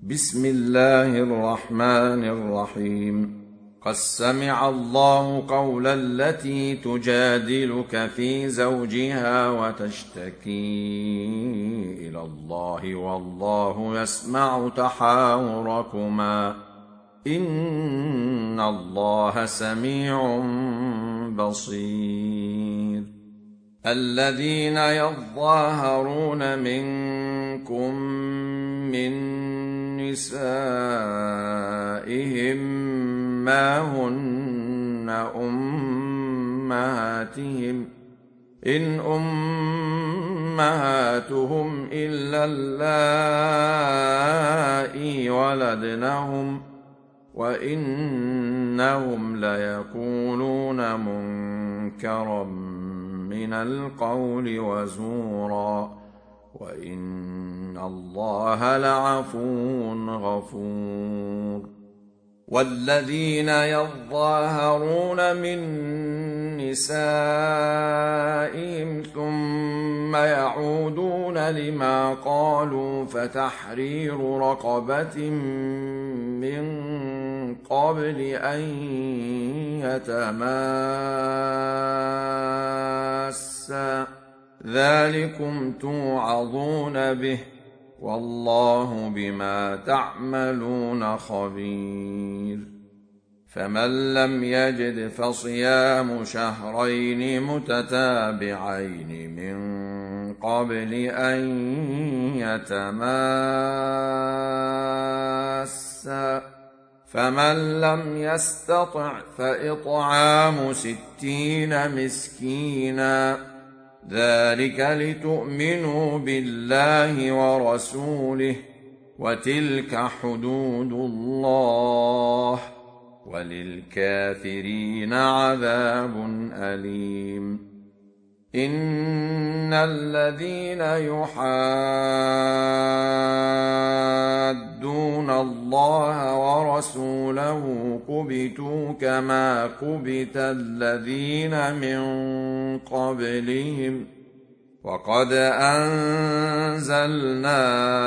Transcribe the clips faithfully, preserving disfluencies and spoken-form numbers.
بسم الله الرحمن الرحيم. قد سمع الله قول التي تجادلك في زوجها وتشتكي إلى الله والله يسمع تحاوركما إن الله سميع بصير. الذين يظاهرون منكم من نسائهم ما هن أمهاتهم إن أمهاتهم إلا اللائي ولدنهم وإنهم ليقولون منكرا من القول وزورا وإن الله لعفو غفور. والذين يظاهرون من نسائهم ثم يعودون لما قالوا فتحرير رقبة من قبل أن يتماسا ذلكم توعظون به والله بما تعملون خبير. فمن لم يجد فصيام شهرين متتابعين من قبل أن يتماسا فمن لم يستطع فإطعام ستين مسكينا ذلك لتؤمنوا بالله ورسوله وتلك حدود الله وللكافرين عذاب أليم. إن الذين يحادون الله ورسوله كبتوا كما كبت الذين من قبلهم وقد أنزلنا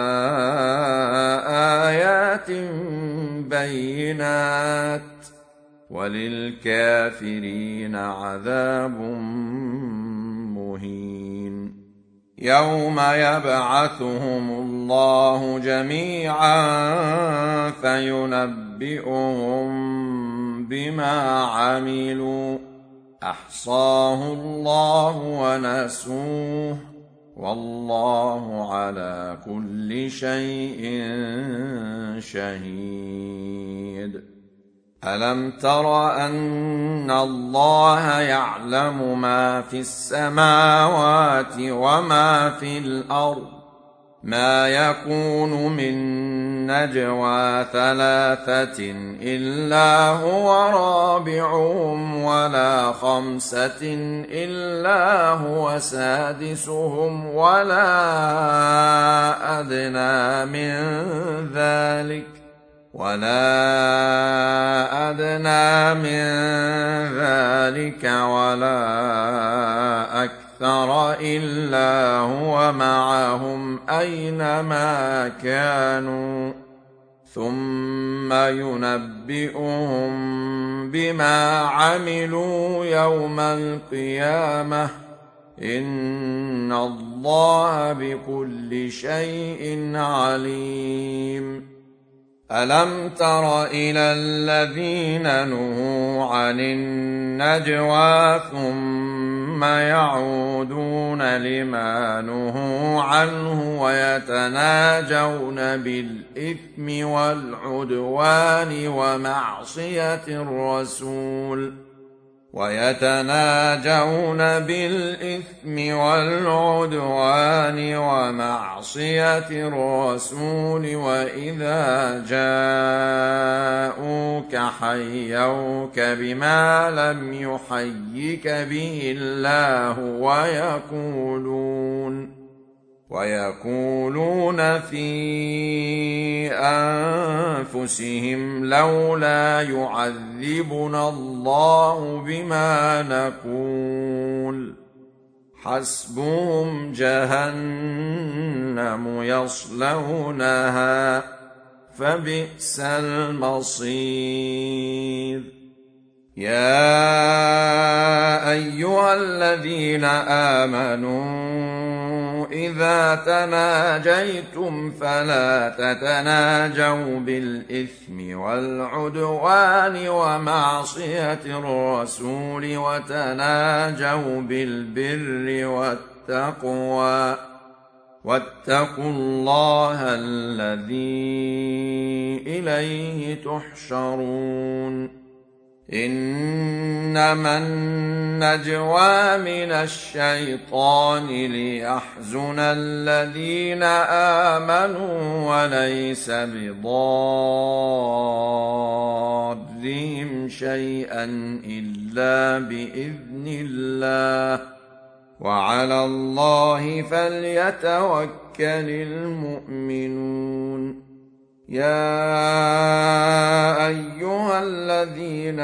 آيات بينات وللكافرين عذاب مهين. يوم يبعثهم الله جميعا فينبئهم بما عملوا أحصاه الله ونسوه والله على كل شيء شهيد. ألم تر أن الله يعلم ما في السماوات وما في الأرض ما يكون من نجوى ثلاثة إلا هو رابعهم ولا خمسة إلا هو سادسهم ولا أدنى من ذلك ولا أدنى من ذلك ولا أكثر إلا هو معهم أينما كانوا ثم ينبئهم بما عملوا يوم القيامة إن الله بكل شيء عليم. ألم تر إلى الذين نهوا عن النجوى ثم يعودون لما نهوا عنه ويتناجون بالإثم والعدوان ومعصية الرسول ويتناجون بالإثم والعدوان ومعصية الرسول وإذا جاءوك حيوك بما لم يحيك به الله ويقولون ويقولون في أنفسهم لولا يعذبنا الله بما نقول حسبهم جهنم يصلونها فبئس المصير. يا أيها الذين آمنوا إذا تناجيتم فلا تتناجوا بالإثم والعدوان ومعصية الرسول وتناجوا بالبر والتقوى واتقوا الله الذي إليه تحشرون. إنما النجوى من الشيطان ليحزن الذين آمنوا وليس بضارهم شيئا إلا بإذن الله وعلى الله فليتوكل المؤمنون. يا أيها الذين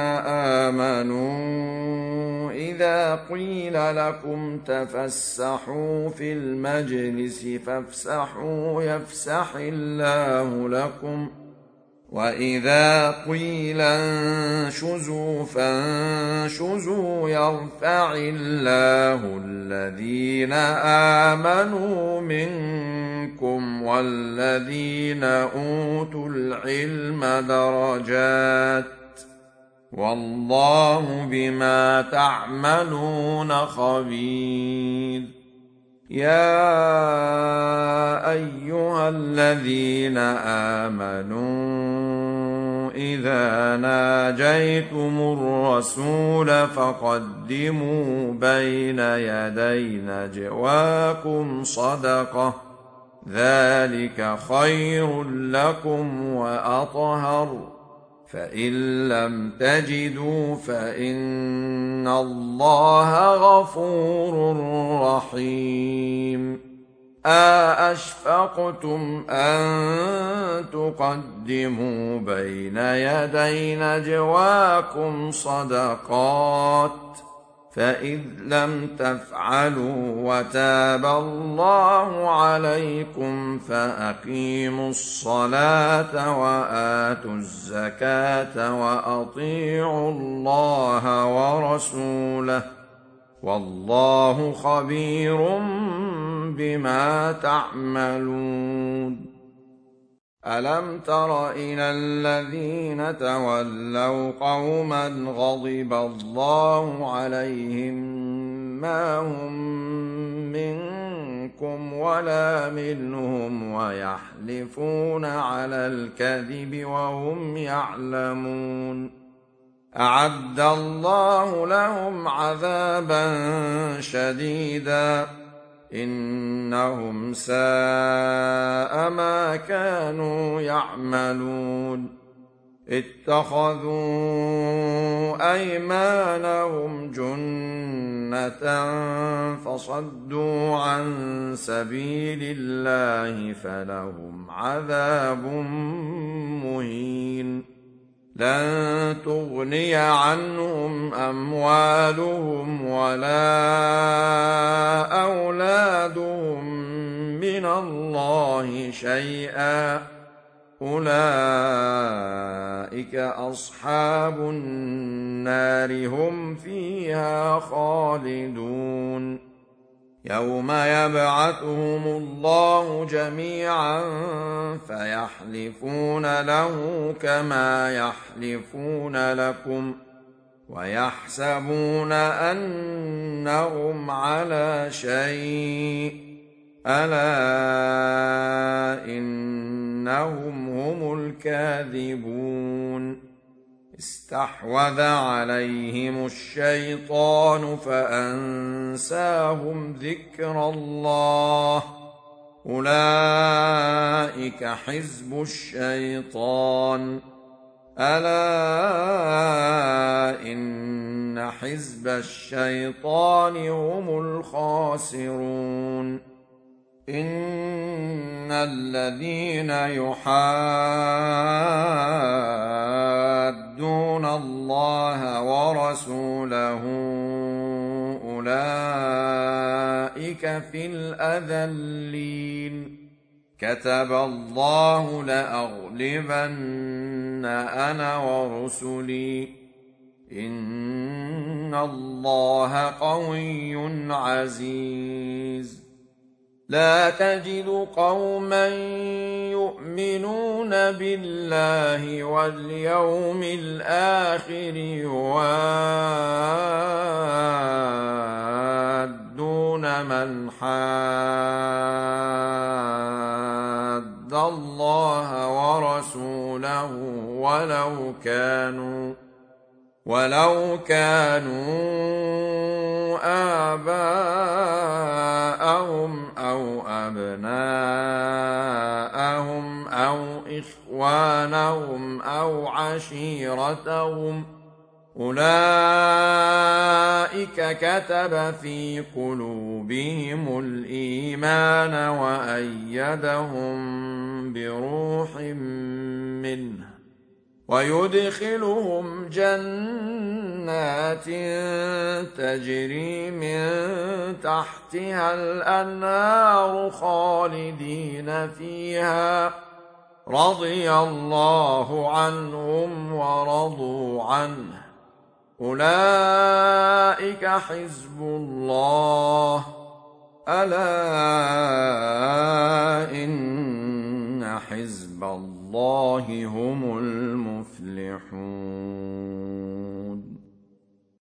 آمنوا إذا قيل لكم تفسحوا في المجلس فافسحوا يفسح الله لكم وإذا قيل انشزوا فانشزوا يرفع الله الذين آمنوا منكم والذين أوتوا العلم درجات والله بما تعملون خبير. يا أيها الذين آمنوا إذا ناجيتم الرسول فقدموا بين يدي نجواكم صدقة ذلك خير لكم وأطهر فإن لم تجدوا فإن الله غفور رحيم. أأشفقتم أن تقدموا بين يدي نجواكم صدقات فإذ لم تفعلوا وتاب الله عليكم فأقيموا الصلاة وآتوا الزكاة وأطيعوا الله ورسوله والله خبير بما تعملون. ألم تر إلى الذين تولوا قوما غضب الله عليهم ما هم منكم ولا منهم ويحلفون على الكذب وهم يعلمون أعد الله لهم عذابا شديدا إنهم ساء ما كانوا يعملون. اتخذوا أيمانهم جنة فصدوا عن سبيل الله فلهم عذاب مهين. لن تغني عنهم أموالهم ولا أولادهم من الله شيئا أولئك أصحاب النار هم فيها خالدون. يوم يبعثهم الله جميعا فيحلفون له كما يحلفون لكم ويحسبون أنهم على شيء ألا إنهم هم الكاذبون. استحوذ عليهم الشيطان فأنساهم ذكر الله أولئك حزب الشيطان ألا إن حزب الشيطان هم الخاسرون. إن الذين يحادون الله ورسوله أولئك في الأذلين. كتب الله لأغلبن أنا ورسلي إن الله قوي عزيز. لا تجد قوما يؤمنون بالله واليوم الآخر يوادون من حاد الله ورسوله ولو كانوا ولو كانوا آباءهم أو أبناءهم أو إخوانهم أو عشيرتهم أولئك كتب في قلوبهم الإيمان وأيدهم بروح منه ويدخلهم جنات تجري من تحتها الأنهار خالدين فيها رضي الله عنهم ورضوا عنه أولئك حزب الله ألا إن حزب الله هم